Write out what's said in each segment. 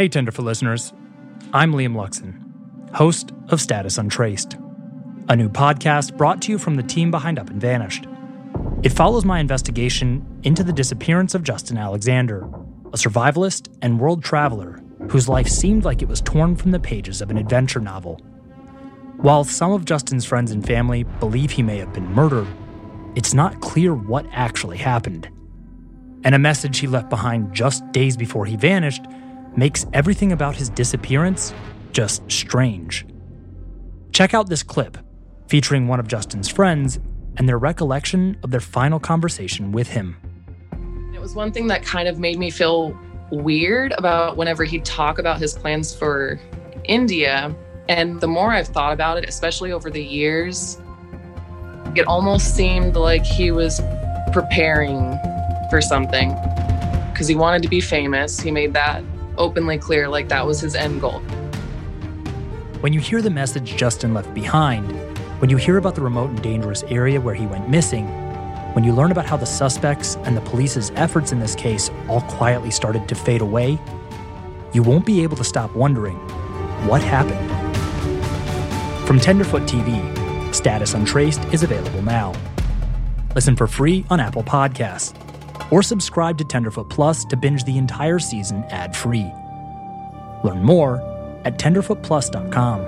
Hey, Tenderfoot listeners. I'm Liam Luxon, host of Status Untraced, a new podcast brought to you from the team behind Up and Vanished. It follows my investigation into the disappearance of Justin Alexander, a survivalist and world traveler whose life seemed like it was torn from the pages of an adventure novel. While some of Justin's friends and family believe he may have been murdered, it's not clear what actually happened. And a message he left behind just days before he vanished makes everything about his disappearance just strange. Check out this clip featuring one of Justin's friends and their recollection of their final conversation with him. It was one thing that kind of made me feel weird about whenever he'd talk about his plans for India. And the more I've thought about it, especially over the years, it almost seemed like he was preparing for something because he wanted to be famous. He made that openly clear, like that was his end goal. When you hear the message Justin left behind, when you hear about the remote and dangerous area where he went missing, when you learn about how the suspects and the police's efforts in this case all quietly started to fade away, you won't be able to stop wondering, what happened? From Tenderfoot TV, Status Untraced is available now. Listen for free on Apple Podcasts, or subscribe to Tenderfoot Plus to binge the entire season ad-free. Learn more at tenderfootplus.com.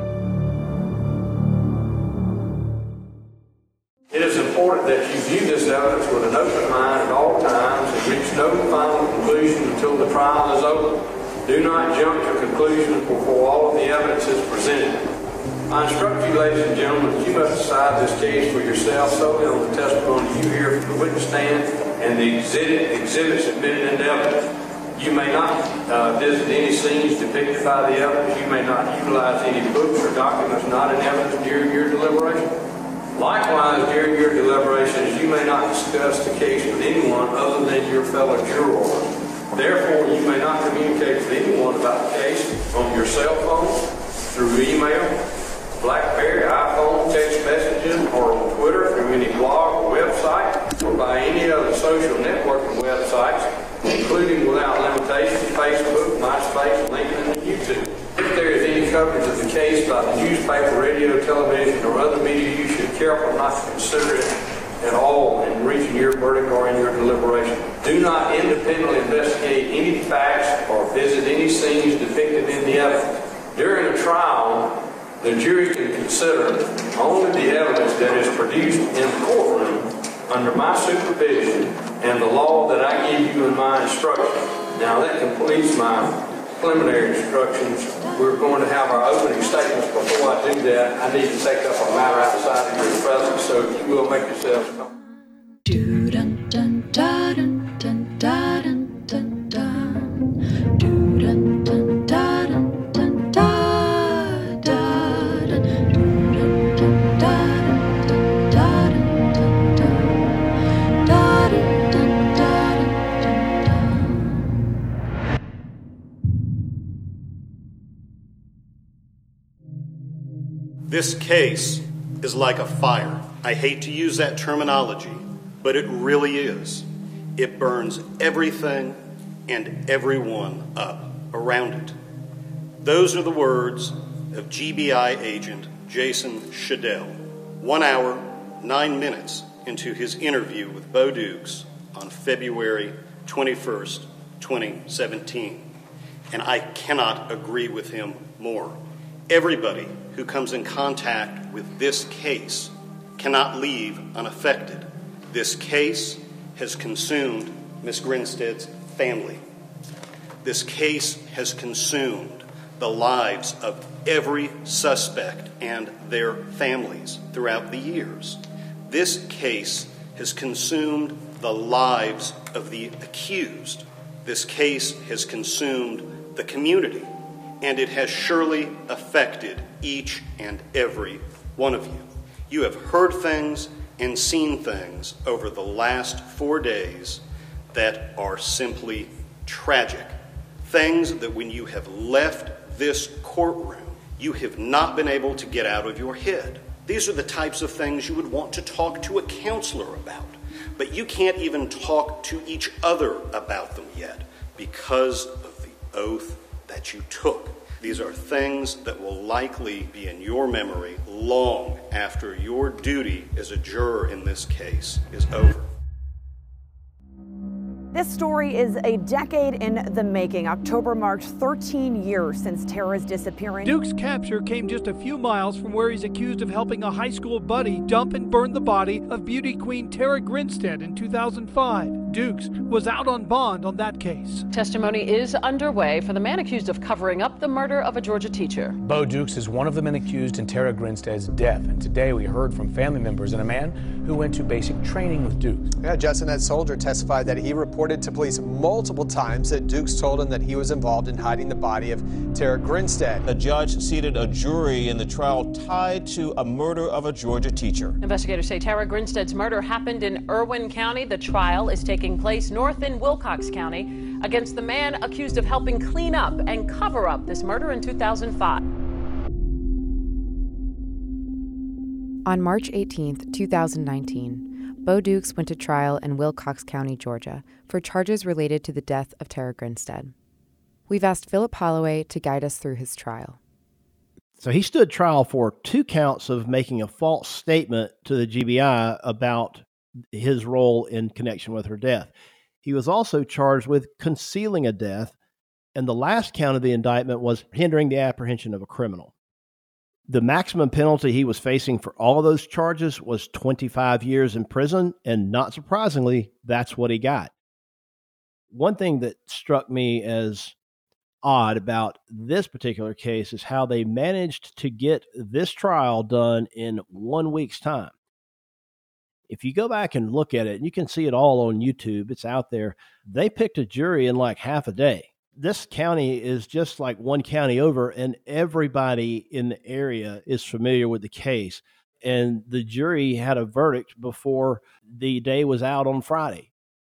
It is important that you view this evidence with an open mind at all times and reach no final conclusion until the trial is over. Do not jump to conclusions before all of the evidence is presented. I instruct you, ladies and gentlemen, that you must decide this case for yourself solely on the testimony you hear from the witness stand and the exhibits admitted into evidence. You may not visit any scenes depicted by the evidence. You may not utilize any books or documents not in evidence during your deliberation. Likewise, during your deliberations, you may not discuss the case with anyone other than your fellow jurors. Therefore, you may not communicate with anyone about the case on your cell phone, through email, BlackBerry, iPhone, text messages, or on Twitter, through any blog or website, or by any other social networking websites, including without limitation Facebook, MySpace, LinkedIn, and YouTube. If there is any coverage of the case by the newspaper, radio, television, or other media, you should carefully not consider it at all in reaching your verdict or in your deliberation. Do not independently investigate any facts or visit any scenes depicted in the evidence. During a trial, the jury can consider only the evidence that is produced in the courtroom under my supervision and the law that I give you in my instruction. Now that completes my preliminary instructions. We're going to have our opening statements. Before I do that, I need to take up a matter outside of your presence, so if you will make yourselves comfortable. This case is like a fire. I hate to use that terminology, but it really is. It burns everything and everyone up around it. Those are the words of GBI agent Jason Shadell, 1 hour, 9 minutes into his interview with Bo Dukes on February 21st, 2017. And I cannot agree with him more. Everybody who comes in contact with this case cannot leave unaffected. This case has consumed Miss Grinstead's family. This case has consumed the lives of every suspect and their families throughout the years. This case has consumed the lives of the accused. This case has consumed the community. And it has surely affected each and every one of you. You have heard things and seen things over the last 4 days that are simply tragic. Things that when you have left this courtroom, you have not been able to get out of your head. These are the types of things you would want to talk to a counselor about. But you can't even talk to each other about them yet because of the oath that that you took. These are things that will likely be in your memory long after your duty as a juror in this case is over. This story is a decade in the making. October marks 13 years since Tara's disappearance. Duke's capture came just a few miles from where he's accused of helping a high school buddy dump and burn the body of beauty queen Tara Grinstead in 2005. Dukes was out on bond on that case. Testimony is underway for the man accused of covering up the murder of a Georgia teacher. Bo Dukes is one of the men accused in Tara Grinstead's death, and today we heard from family members and a man who went to basic training with Dukes. Yeah, Justin, that soldier testified that he reported to police multiple times that Dukes told him that he was involved in hiding the body of Tara Grinstead. A judge seated a jury in the trial tied to a murder of a Georgia teacher. Investigators say Tara Grinstead's murder happened in Irwin County. The trial is taking place north in Wilcox County against the man accused of helping clean up and cover up this murder in 2005. On March 18, 2019, Bo Dukes went to trial in Wilcox County, Georgia, for charges related to the death of Tara Grinstead. We've asked Philip Holloway to guide us through his trial. So he stood trial for 2 counts of making a false statement to the GBI about his role in connection with her death. He was also charged with concealing a death, and the last count of the indictment was hindering the apprehension of a criminal. The maximum penalty he was facing for all of those charges was 25 years in prison, and not surprisingly, that's what he got. One thing that struck me as odd about this particular case is how they managed to get this trial done in 1 week's time. If you go back and look at it, and you can see it all on YouTube, it's out there, they picked a jury in like half a day. This county is just like one county over, and everybody in the area is familiar with the case. And the jury had a verdict before the day was out on Friday.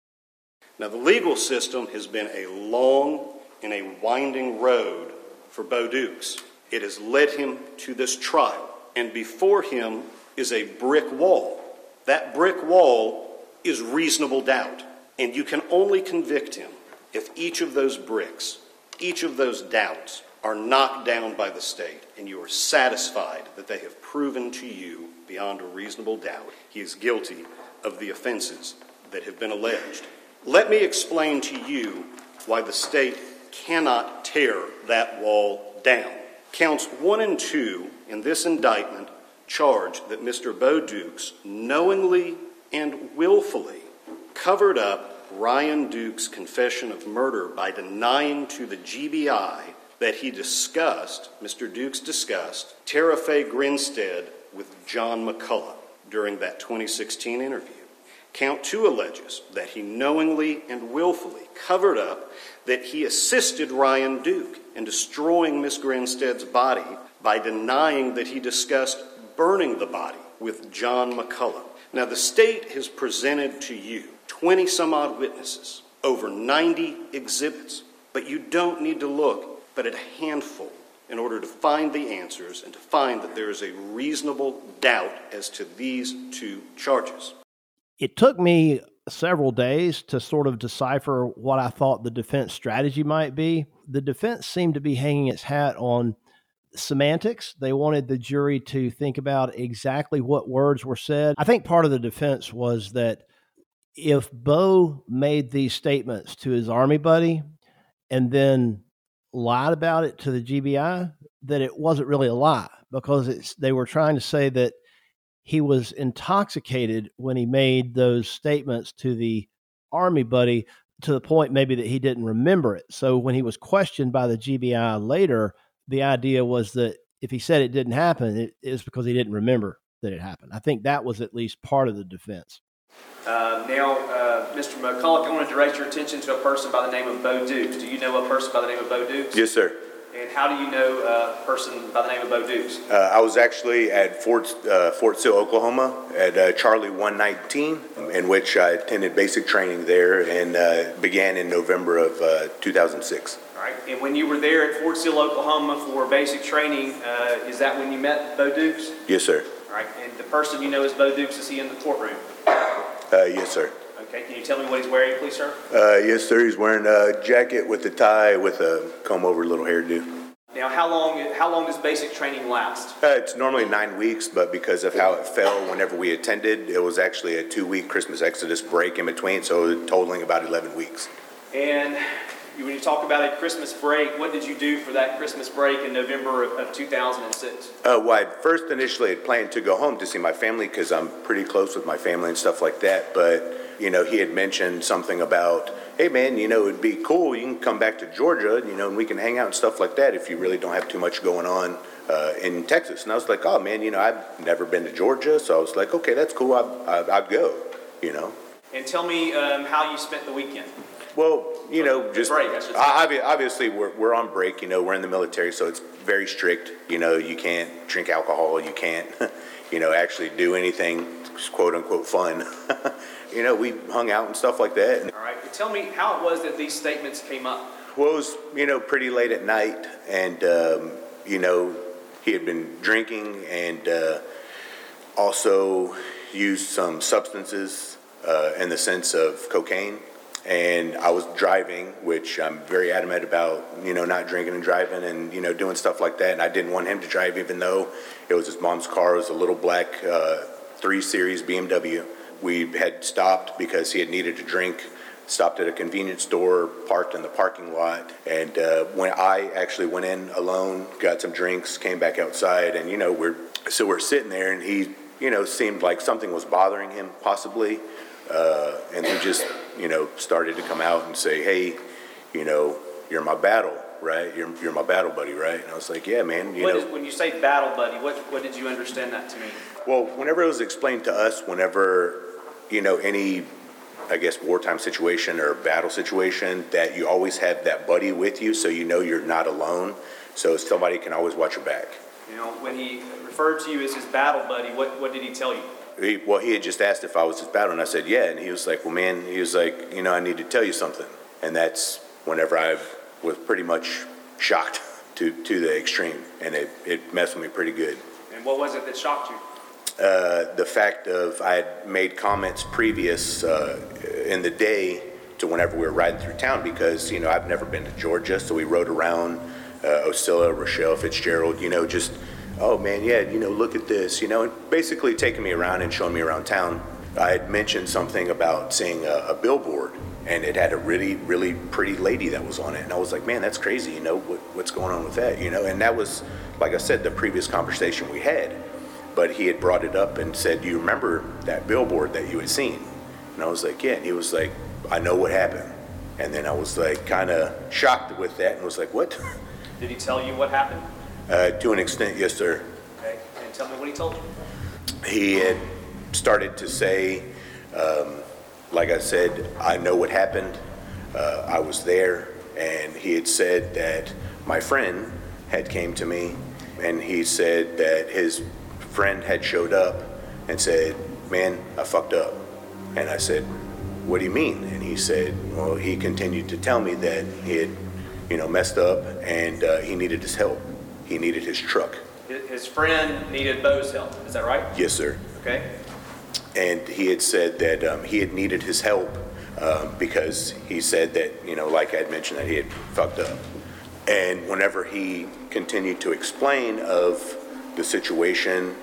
Now, the legal system has been a long and a winding road for Bo Dukes. It has led him to this trial, and before him is a brick wall. That brick wall is reasonable doubt, and you can only convict him if each of those bricks, each of those doubts are knocked down by the state, and you are satisfied that they have proven to you beyond a reasonable doubt he is guilty of the offenses that have been alleged. Let me explain to you why the state cannot tear that wall down. Counts 1 and 2 in this indictment charge that Mr. Bo Dukes knowingly and willfully covered up Ryan Duke's confession of murder by denying to the GBI that he discussed, Mr. Dukes discussed, Tara Faye Grinstead with John McCullough during that 2016 interview. Count 2 alleges that he knowingly and willfully covered up that he assisted Ryan Duke in destroying Miss Grinstead's body by denying that he discussed burning the body with John McCullough. Now, the state has presented to you 20-some-odd witnesses, over 90 exhibits, but you don't need to look but at a handful in order to find the answers and to find that there is a reasonable doubt as to these 2 charges. It took me several days to sort of decipher what I thought the defense strategy might be. The defense seemed to be hanging its hat on semantics. They wanted the jury to think about exactly what words were said. I think part of the defense was that if Bo made these statements to his Army buddy and then lied about it to the GBI, that it wasn't really a lie, because they were trying to say that he was intoxicated when he made those statements to the Army buddy, to the point maybe that he didn't remember it. So when he was questioned by the GBI later, the idea was that if he said it didn't happen, it is because he didn't remember that it happened. I think that was at least part of the defense. Mr. McCullough, I wanted to direct your attention to a person by the name of Bo Dukes. Do you know a person by the name of Bo Dukes? Yes, sir. And how do you know a person by the name of Bo Dukes? I was actually at Fort Sill, Oklahoma, at Charlie 119, in which I attended basic training there and began in November of 2006. All right. And when you were there at Fort Sill, Oklahoma for basic training, is that when you met Bo Dukes? Yes, sir. All right. And the person you know as Bo Dukes, is he in the courtroom? Yes, sir. Okay. Okay, can you tell me what he's wearing, please, sir? Yes, sir. He's wearing a jacket with a tie with a comb-over little hairdo. Now, how long does basic training last? It's normally 9 weeks, but because of how it fell whenever we attended, it was actually a 2-week Christmas Exodus break in between, so totaling about 11 weeks. And when you talk about a Christmas break, what did you do for that Christmas break in November of 2006? Well, I first initially had planned to go home to see my family because I'm pretty close with my family and stuff like that, but he had mentioned something about, hey man, it'd be cool, you can come back to Georgia, and we can hang out and stuff like that if you really don't have too much going on in Texas. And I was like, oh man, I've never been to Georgia, so I was like, okay, that's cool, I'd go, And tell me how you spent the weekend. Well, just break, obviously we're on break, we're in the military, so it's very strict, you can't drink alcohol, you can't, actually do anything quote unquote fun. We hung out and stuff like that. All right. Tell me how it was that these statements came up. Well, it was, pretty late at night, and, he had been drinking and also used some substances in the sense of cocaine. And I was driving, which I'm very adamant about, not drinking and driving and, doing stuff like that. And I didn't want him to drive, even though it was his mom's car. It was a little black 3 Series BMW. We had stopped because he had needed to drink, stopped at a convenience store, parked in the parking lot. And when I actually went in alone, got some drinks, came back outside, and, we're sitting there, and he, seemed like something was bothering him, possibly. And he just, started to come out and say, hey, you're my battle, right? You're my battle buddy, right? And I was like, yeah, man. When you say battle buddy, what did you understand that to mean? Well, whenever it was explained to us, whenever, any, I guess, wartime situation or battle situation, that you always have that buddy with you, so you're not alone. So somebody can always watch your back. When he referred to you as his battle buddy, what did he tell you? He had just asked if I was his battle, and I said, yeah. And he was like, well, man, I need to tell you something. And that's whenever I was pretty much shocked to the extreme, and it messed with me pretty good. And what was it that shocked you? The fact of I had made comments previous in the day to whenever we were riding through town, because, I've never been to Georgia, so we rode around Ocilla, Rochelle, Fitzgerald, just, oh man, yeah, look at this, and basically taking me around and showing me around town. I had mentioned something about seeing a billboard, and it had a really, really pretty lady that was on it. And I was like, man, that's crazy, what's going on with that, and that was, like I said, the previous conversation we had. But he had brought it up and said, do you remember that billboard that you had seen? And I was like, yeah. And he was like, I know what happened. And then I was like kind of shocked with that and was like, what? Did he tell you what happened? To an extent, yes, sir. Okay, and tell me what he told you. He had started to say, like I said, I know what happened. I was there. And he had said that my friend had came to me, and he said that his friend had showed up and said, man, I fucked up. And I said, what do you mean? And he said, well, he continued to tell me that he had, messed up, and he needed his help. He needed his truck. His friend needed Bo's help, is that right? Yes, sir. Okay. And he had said that he had needed his help because he said that, like I had mentioned, that he had fucked up. And whenever he continued to explain of the situation,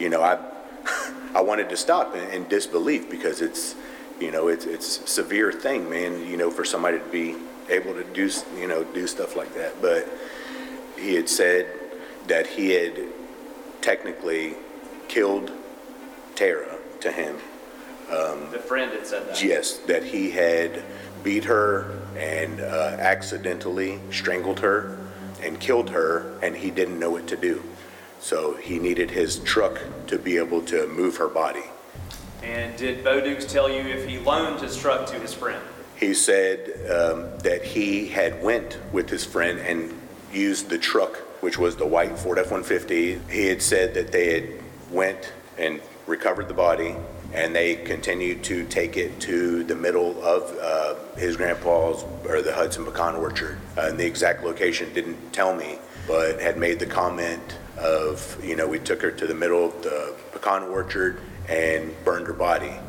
I wanted to stop in disbelief, because it's a severe thing, man, for somebody to be able to do stuff like that. But he had said that he had technically killed Tara to him. The friend had said that? Yes, that he had beat her and accidentally strangled her and killed her, and he didn't know what to do. So he needed his truck to be able to move her body. And did Bo Dukes tell you if he loaned his truck to his friend? He said that he had went with his friend and used the truck, which was the white Ford F-150. He had said that they had went and recovered the body, and they continued to take it to the middle of his grandpa's, or the Hudson Pecan Orchard. And the exact location didn't tell me, but had made the comment of, we took her to the middle of the pecan orchard and burned her body.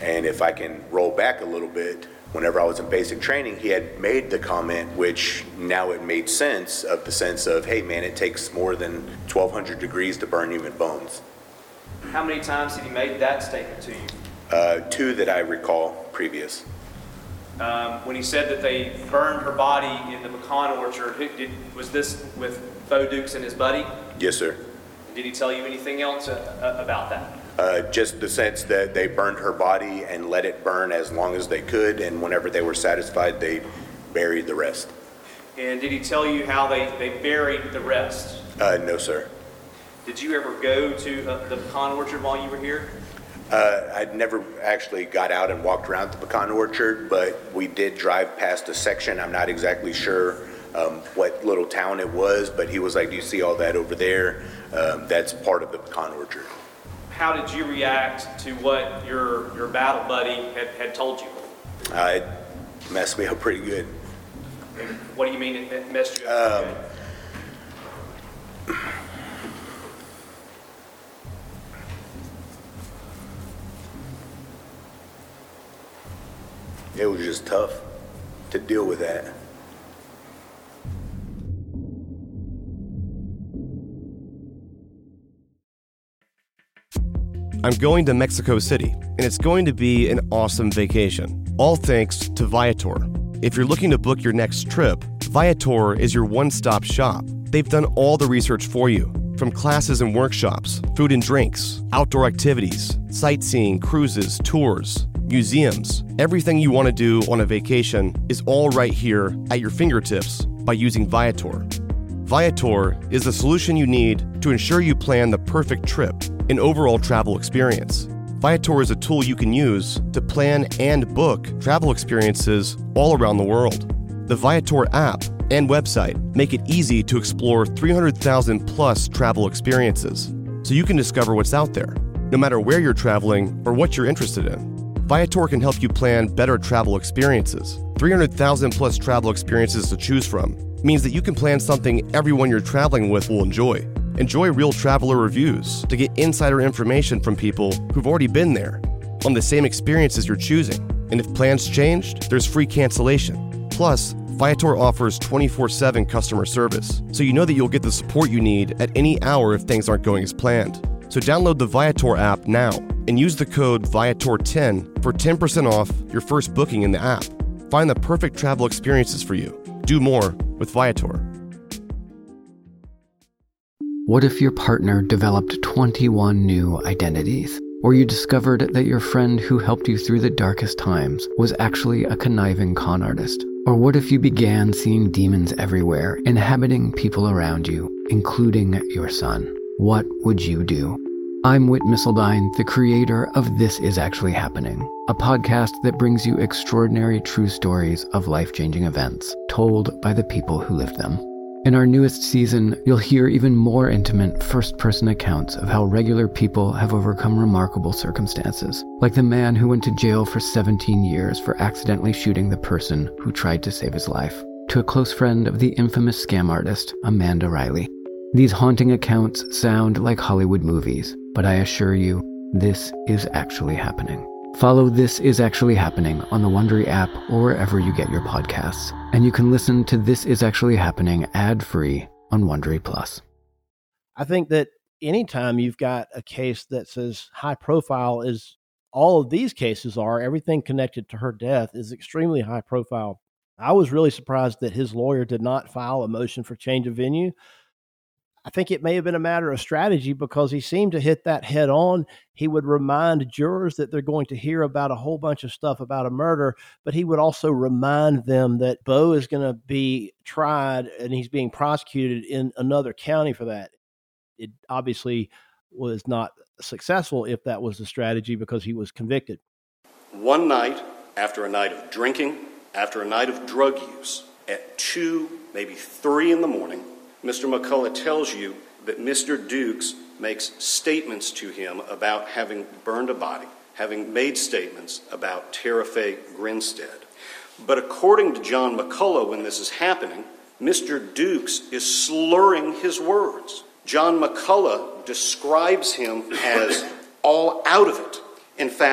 And if I can roll back a little bit, whenever I was in basic training, he had made the comment, which now it made sense, of the sense of, hey man, it takes more than 1,200 degrees to burn human bones. How many times had he made that statement to you? 2 that I recall previous. When he said that they burned her body in the pecan orchard, was this with Bo Dukes and his buddy? Yes, sir. Did he tell you anything else about that? Just the sense that they burned her body and let it burn as long as they could, and whenever they were satisfied, they buried the rest. And did he tell you how they buried the rest? No, sir. Did you ever go to the pecan orchard while you were here? I'd never actually got out and walked around the pecan orchard, but we did drive past a section. I'm not exactly sure what little town it was, but he was like, do you see all that over there? That's part of the pecan orchard. How did you react to what your battle buddy had told you? It messed me up pretty good. What do you mean it messed you up? It was just tough to deal with that. I'm going to Mexico City, and it's going to be an awesome vacation, all thanks to Viator. If you're looking to book your next trip, Viator is your one-stop shop. They've done all the research for you, from classes and workshops, food and drinks, outdoor activities, sightseeing, cruises, tours, museums. Everything you want to do on a vacation is all right here at your fingertips by using Viator. Viator is the solution you need to ensure you plan the perfect trip and overall travel experience. Viator is a tool you can use to plan and book travel experiences all around the world. The Viator app and website make it easy to explore 300,000 plus travel experiences, so you can discover what's out there, no matter where you're traveling or what you're interested in. Viator can help you plan better travel experiences. 300,000 plus travel experiences to choose from means that you can plan something everyone you're traveling with will enjoy. Enjoy real traveler reviews to get insider information from people who've already been there on the same experiences you're choosing. And if plans changed, there's free cancellation. Plus, Viator offers 24/7 customer service, so you know that you'll get the support you need at any hour if things aren't going as planned. So download the Viator app now and use the code Viator10 for 10% off your first booking in the app. Find the perfect travel experiences for you. Do more with Viator. What if your partner developed 21 new identities? Or you discovered that your friend who helped you through the darkest times was actually a conniving con artist? Or what if you began seeing demons everywhere, inhabiting people around you, including your son? What would you do? I'm Whit Missildine, the creator of This Is Actually Happening, a podcast that brings you extraordinary true stories of life-changing events told by the people who lived them. In our newest season, you'll hear even more intimate first-person accounts of how regular people have overcome remarkable circumstances, like the man who went to jail for 17 years for accidentally shooting the person who tried to save his life, to a close friend of the infamous scam artist, Amanda Riley. These haunting accounts sound like Hollywood movies, but I assure you, this is actually happening. Follow This Is Actually Happening on the Wondery app or wherever you get your podcasts. And you can listen to This Is Actually Happening ad-free on Wondery Plus. I think that anytime you've got a case that's as high profile as all of these cases are, everything connected to her death is extremely high profile. I was really surprised that his lawyer did not file a motion for change of venue. I think it may have been a matter of strategy because he seemed to hit that head on. He would remind jurors that they're going to hear about a whole bunch of stuff about a murder, but he would also remind them that Bo is going to be tried and he's being prosecuted in another county for that. It obviously was not successful if that was the strategy because he was convicted. One night, after a night of drinking, after a night of drug use, at 2, maybe 3 in the morning, Mr. McCullough tells you that Mr. Dukes makes statements to him about having burned a body, having made statements about Tara Faye Grinstead. But according to John McCullough, when this is happening, Mr. Dukes is slurring his words. John McCullough describes him as all out of it. In fact,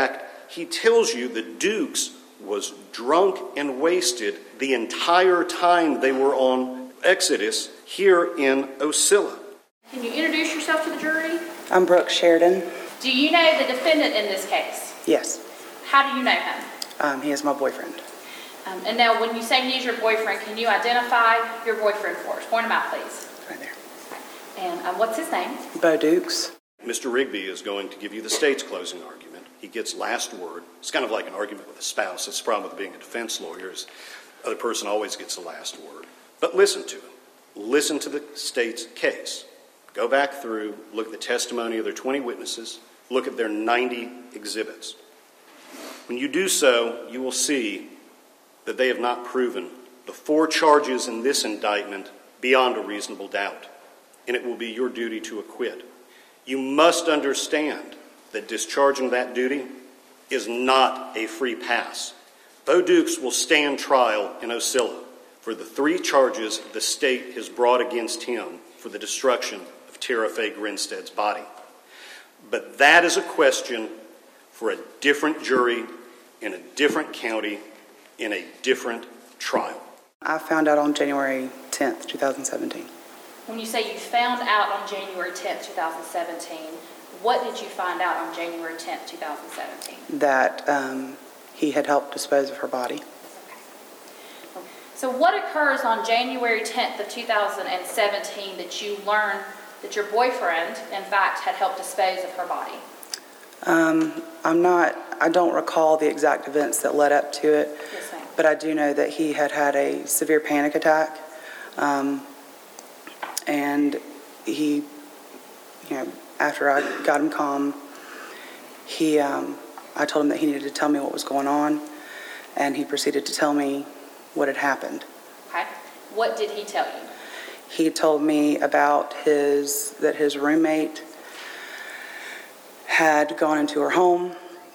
he tells you that Dukes was drunk and wasted the entire time they were on Exodus here in Ocilla. Can you introduce yourself to the jury? I'm Brooke Sheridan. Do you know the defendant in this case? Yes. How do you know him? He is my boyfriend. And now when you say he's your boyfriend, can you identify your boyfriend for us? Point him out, please. Right there. And what's his name? Bo Dukes. Mr. Rigby is going to give you the state's closing argument. He gets last word. It's kind of like an argument with a spouse. It's the problem with being a defense lawyer is the other person always gets the last word. But listen to him. Listen to the state's case. Go back through, look at the testimony of their 20 witnesses, look at their 90 exhibits. When you do so, you will see that they have not proven the 4 charges in this indictment beyond a reasonable doubt, and it will be your duty to acquit. You must understand that discharging that duty is not a free pass. Bo Dukes will stand trial in Ocilla for the 3 charges the state has brought against him for the destruction of Tara Faye Grinstead's body. But that is a question for a different jury in a different county in a different trial. I found out on January 10th, 2017. When you say you found out on January 10th, 2017, what did you find out on January 10th, 2017? That he had helped dispose of her body. So what occurs on January 10th of 2017 that you learned that your boyfriend, in fact, had helped dispose of her body? I don't recall the exact events that led up to it, Yes, ma'am. but I do know that he had had a severe panic attack, and he, after I got him calm, I told him that he needed to tell me what was going on, and he proceeded to tell me what had happened. Okay. What did he tell you? He told me about that his roommate had gone into her home,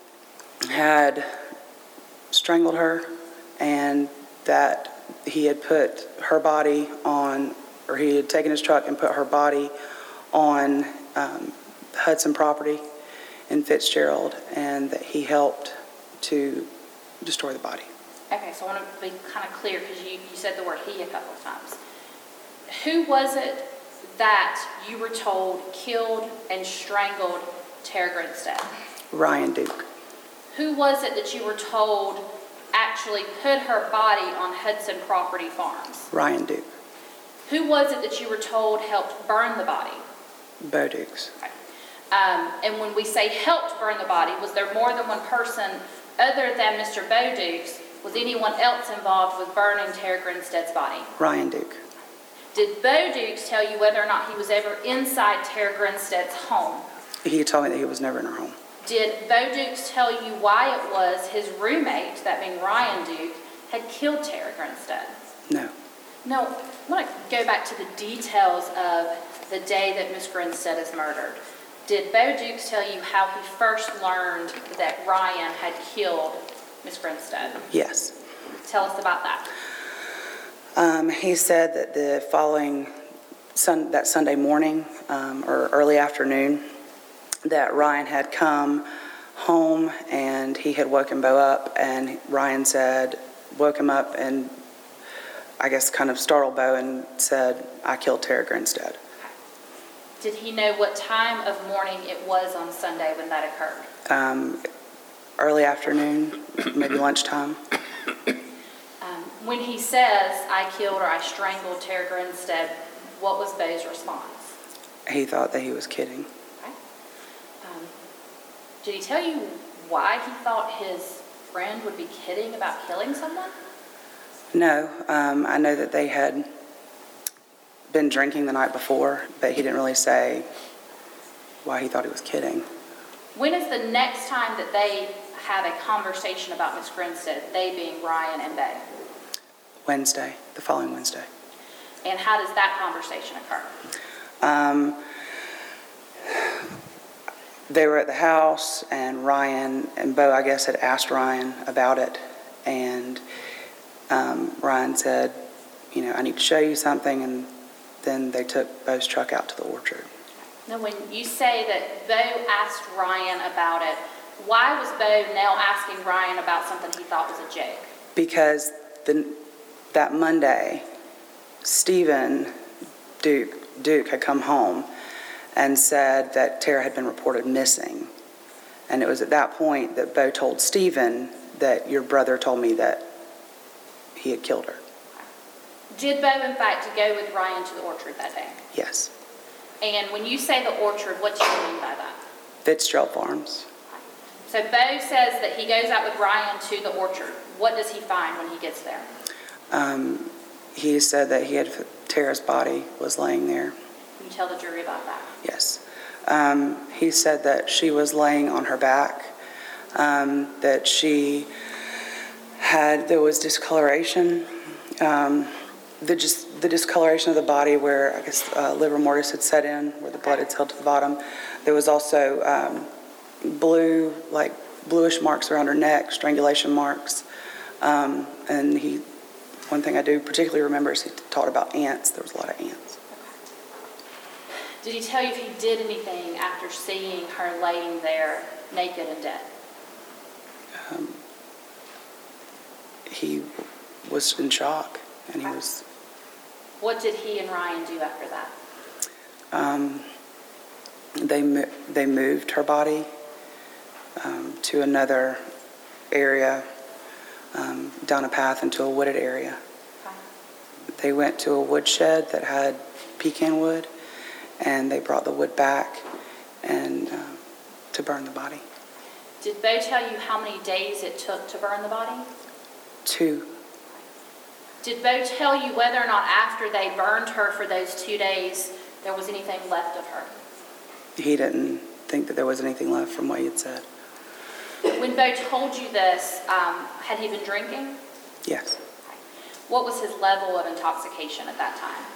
had strangled her, and that he had put her body on, or he had taken his truck and put her body on Hudson property in Fitzgerald, and that he helped to destroy the body. Okay, so I want to be kind of clear because you said the word he a couple of times. Who was it that you were told killed and strangled Tara Grinstead? Ryan Duke. Who was it that you were told actually put her body on Hudson Property Farms? Ryan Duke. Who was it that you were told helped burn the body? Bo Dukes. Okay. And when we say helped burn the body, was there more than one person other than Mr. Bo Dukes? Was anyone else involved with burning Tara Grinstead's body? Ryan Duke. Did Bo Dukes tell you whether or not he was ever inside Tara Grinstead's home? He told me that he was never in her home. Did Bo Dukes tell you why it was his roommate, that being Ryan Duke, had killed Tara Grinstead? No. No, I want to go back to the details of the day that Miss Grinstead is murdered. Did Bo Dukes tell you how he first learned that Ryan had killed Miss Grinstead? Yes. Tell us about that. He said that the following that Sunday morning or early afternoon, that Ryan had come home and he had woken Bo up, and Ryan woke him up and I guess kind of startled Bo and said, "I killed Tara Grinstead." Did he know what time of morning it was on Sunday when that occurred? Early afternoon, maybe lunchtime. When he says, "I killed or I strangled Tara Grinstead," what was Bo's response? He thought that he was kidding. Okay. Did he tell you why he thought his friend would be kidding about killing someone? No. I know that they had been drinking the night before, but he didn't really say why he thought he was kidding. When is the next time that they have a conversation about Miss Grinstead, they being Ryan and Bo? Wednesday, the following Wednesday. And how does that conversation occur? They were at the house, and Ryan and Bo, I guess, had asked Ryan about it, and Ryan said, "I need to show you something," and then they took Bo's truck out to the orchard. Now, when you say that Bo asked Ryan about it, Why was Bo now asking Ryan about something he thought was a joke? Because that Monday, Stephen Duke had come home and said that Tara had been reported missing. And it was at that point that Bo told Stephen that your brother told me that he had killed her. Did Bo, in fact, go with Ryan to the orchard that day? Yes. And when you say the orchard, what do you mean by that? Fitzgerald Farms. So Bo says that he goes out with Ryan to the orchard. What does he find when he gets there? He said that he had Tara's body was laying there. Can you tell the jury about that? Yes. He said that she was laying on her back, that there was discoloration, the discoloration of the body where I guess livor mortis had set in, where the blood had settled to the bottom. There was also bluish marks around her neck, strangulation marks. And one thing I do particularly remember is he talked about ants. There was a lot of ants. Did he tell you if he did anything after seeing her laying there naked and dead? He was in shock, and he was... What did he and Ryan do after that? They moved her body to another area, down a path into a wooded area. They went to a woodshed that had pecan wood, and they brought the wood back and to burn the body. Did Bo tell you how many days it took to burn the body? 2. Did Bo tell you whether or not after they burned her for those 2 days, there was anything left of her? He didn't think that there was anything left from what he had said. When Bo told you this, had he been drinking? Yes. What was his level of intoxication at that time?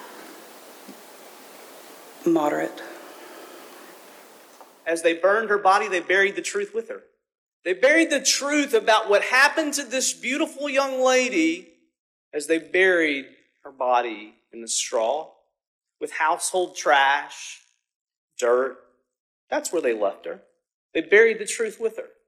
Moderate. As they burned her body, they buried the truth with her. They buried the truth about what happened to this beautiful young lady as they buried her body in the straw with household trash, dirt. That's where they left her. They buried the truth with her.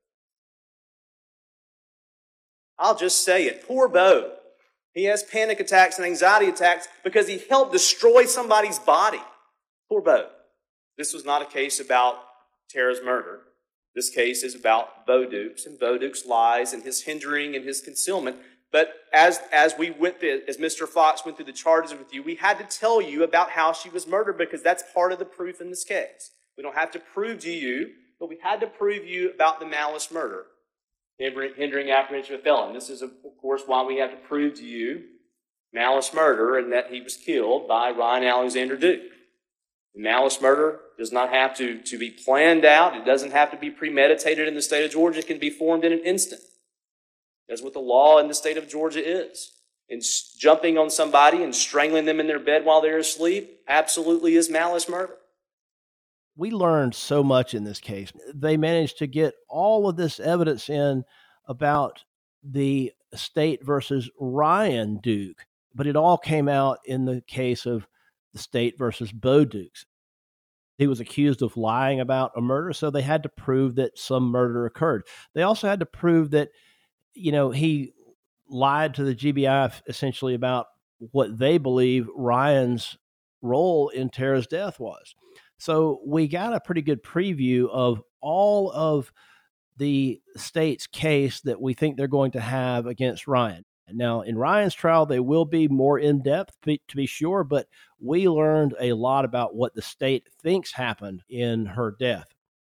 I'll just say it. Poor Bo. He has panic attacks and anxiety attacks because he helped destroy somebody's body. Poor Bo. This was not a case about Tara's murder. This case is about Bo Dukes and Bo Dukes' lies and his hindering and his concealment. But as Mr. Fox went through the charges with you, we had to tell you about how she was murdered because that's part of the proof in this case. We don't have to prove to you, but we had to prove you about the malice murder, hindering apprehension of a felon. This is, of course, why we have to prove to you malice murder and that he was killed by Ryan Alexander Duke. Malice murder does not have to be planned out. It doesn't have to be premeditated in the state of Georgia. It can be formed in an instant. That's what the law in the state of Georgia is. And jumping on somebody and strangling them in their bed while they're asleep absolutely is malice murder. We learned so much in this case. They managed to get all of this evidence in about the state versus Ryan Duke, but it all came out in the case of the state versus Bo Dukes. He was accused of lying about a murder, so they had to prove that some murder occurred. They also had to prove that, he lied to the GBI essentially about what they believe Ryan's role in Tara's death was. So we got a pretty good preview of all of the state's case that we think they're going to have against Ryan. Now, in Ryan's trial, they will be more in-depth, to be sure, but we learned a lot about what the state thinks happened in her death.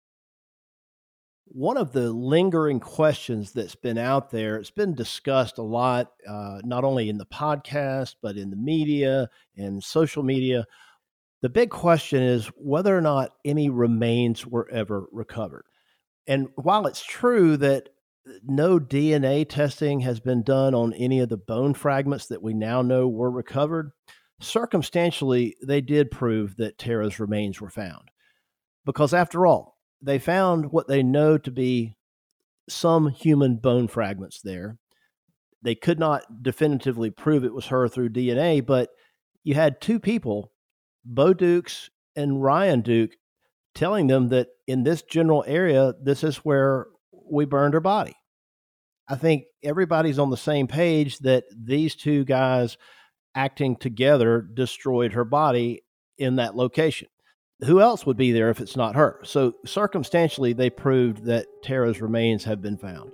One of the lingering questions that's been out there, it's been discussed a lot, not only in the podcast, but in the media and social media. The big question is whether or not any remains were ever recovered. And while it's true that no DNA testing has been done on any of the bone fragments that we now know were recovered, circumstantially, they did prove that Tara's remains were found. Because after all, they found what they know to be some human bone fragments there. They could not definitively prove it was her through DNA, but you had two people, Bo Dukes and Ryan Duke, telling them that in this general area, this is where we burned her body. I think everybody's on the same page that these two guys acting together destroyed her body in that location. Who else would be there if it's not her? So circumstantially, they proved that Tara's remains have been found.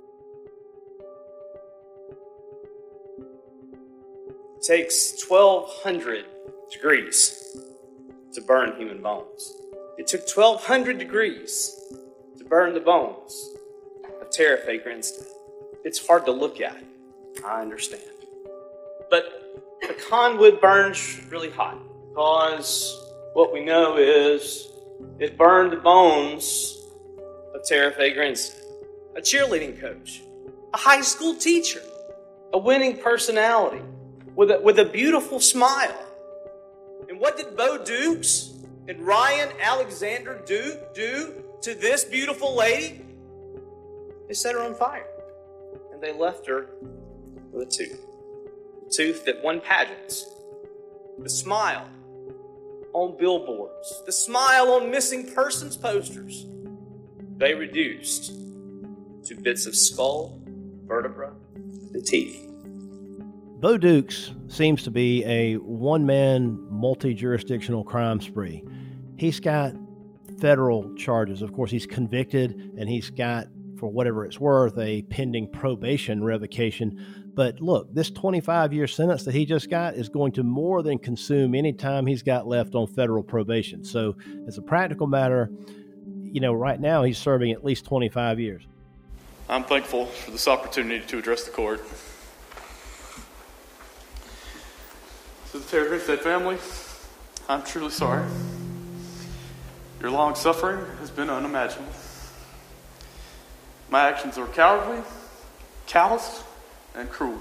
It takes 1,200 degrees to burn human bones. It took 1,200 degrees to burn the bones of Tara Faye Grinstead. It's hard to look at, I understand. But pecan wood burns really hot because what we know is it burned the bones of Tara Faye Grinstead, a cheerleading coach, a high school teacher, a winning personality with a beautiful smile. And what did Bo Dukes and Ryan Alexander do to this beautiful lady? They set her on fire. And they left her with a tooth. A tooth that won pageants. The smile on billboards. The smile on missing persons posters. They reduced to bits of skull, vertebra, and teeth. Bo Dukes seems to be a one-man, multi-jurisdictional crime spree. He's got federal charges. Of course, he's convicted, and he's got, for whatever it's worth, a pending probation revocation. But look, this 25-year sentence that he just got is going to more than consume any time he's got left on federal probation. So as a practical matter, right now he's serving at least 25 years. I'm thankful for this opportunity to address the court. To the Tara Grinstead family, I'm truly sorry. Your long suffering has been unimaginable. My actions are cowardly, callous, and cruel.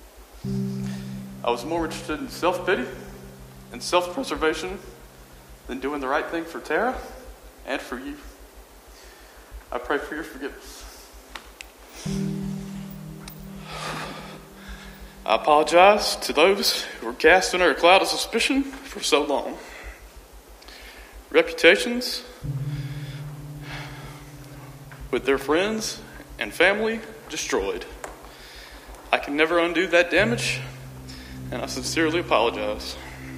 I was more interested in self-pity and self-preservation than doing the right thing for Tara and for you. I pray for your forgiveness. I apologize to those who were cast under a cloud of suspicion for so long. Reputations with their friends and family destroyed. I can never undo that damage, and I sincerely apologize.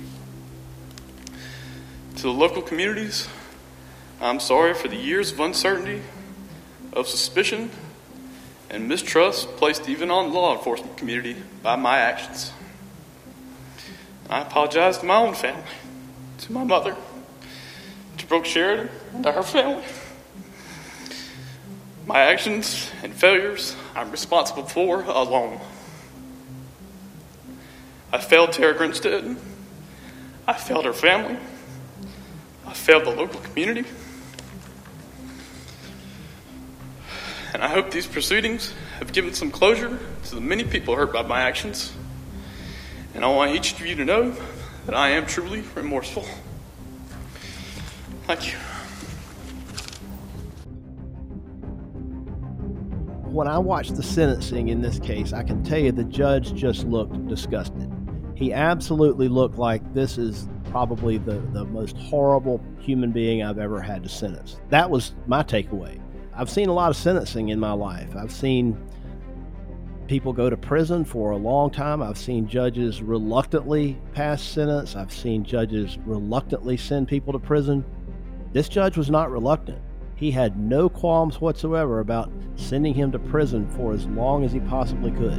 To the local communities, I'm sorry for the years of uncertainty, of suspicion, and mistrust placed even on the law enforcement community by my actions. I apologize to my own family, to my mother, to Brooke Sheridan, and to her family. My actions and failures I'm responsible for alone. I failed Tara Grinstead. I failed her family. I failed the local community. And I hope these proceedings have given some closure to the many people hurt by my actions. And I want each of you to know that I am truly remorseful. Thank you. When I watched the sentencing in this case, I can tell you the judge just looked disgusted. He absolutely looked like this is probably the most horrible human being I've ever had to sentence. That was my takeaway. I've seen a lot of sentencing in my life. I've seen people go to prison for a long time. I've seen judges reluctantly pass sentence. I've seen judges reluctantly send people to prison. This judge was not reluctant. He had no qualms whatsoever about sending him to prison for as long as he possibly could.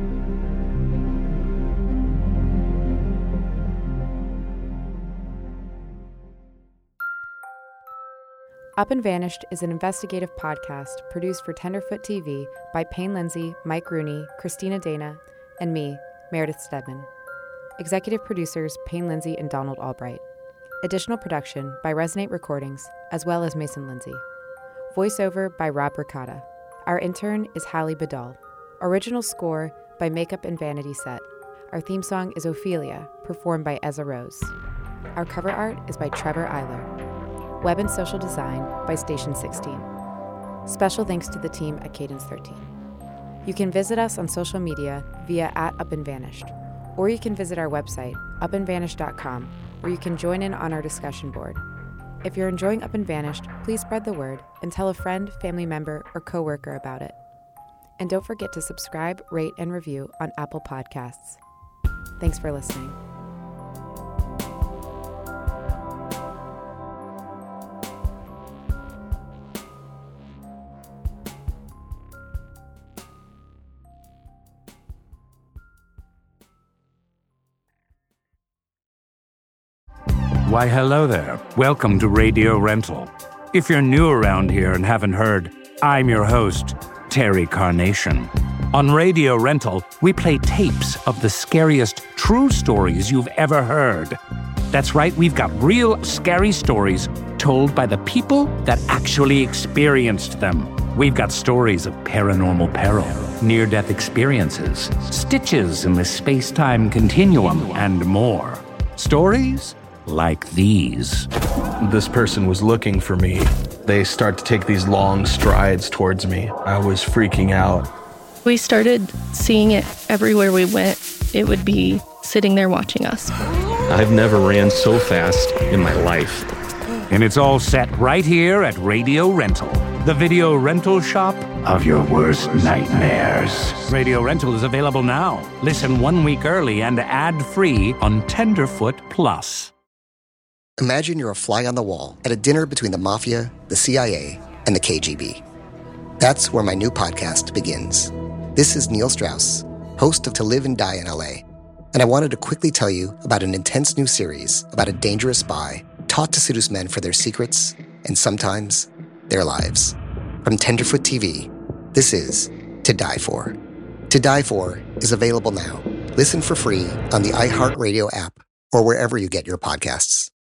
Up and Vanished is an investigative podcast produced for Tenderfoot TV by Payne Lindsay, Mike Rooney, Christina Dana, and me, Meredith Stedman. Executive producers Payne Lindsay and Donald Albright. Additional production by Resonate Recordings, as well as Mason Lindsay. Voiceover by Rob Ricotta. Our intern is Hallie Badal. Original score by Makeup and Vanity Set. Our theme song is Ophelia, performed by Ezra Rose. Our cover art is by Trevor Eiler. Web and social design by Station 16. Special thanks to the team at Cadence 13. You can visit us on social media via @UpAndVanished, or you can visit our website, upandvanished.com, where you can join in on our discussion board. If you're enjoying Up and Vanished, please spread the word and tell a friend, family member, or coworker about it. And don't forget to subscribe, rate, and review on Apple Podcasts. Thanks for listening. Why, hello there. Welcome to Radio Rental. If you're new around here and haven't heard, I'm your host, Terry Carnation. On Radio Rental, we play tapes of the scariest true stories you've ever heard. That's right, we've got real scary stories told by the people that actually experienced them. We've got stories of paranormal peril, near-death experiences, stitches in the space-time continuum, and more. Stories like these. This person was looking for me. They start to take these long strides towards me. I was freaking out. We started seeing it everywhere we went. It would be sitting there watching us. I've never ran so fast in my life. And it's all set right here at Radio Rental, the video rental shop of your worst nightmares. Radio Rental is available now. Listen 1 week early and ad-free on Tenderfoot Plus. Imagine you're a fly on the wall at a dinner between the Mafia, the CIA, and the KGB. That's where my new podcast begins. This is Neil Strauss, host of To Live and Die in LA, and I wanted to quickly tell you about an intense new series about a dangerous spy taught to seduce men for their secrets and sometimes their lives. From Tenderfoot TV, this is To Die For. To Die For is available now. Listen for free on the iHeartRadio app or wherever you get your podcasts.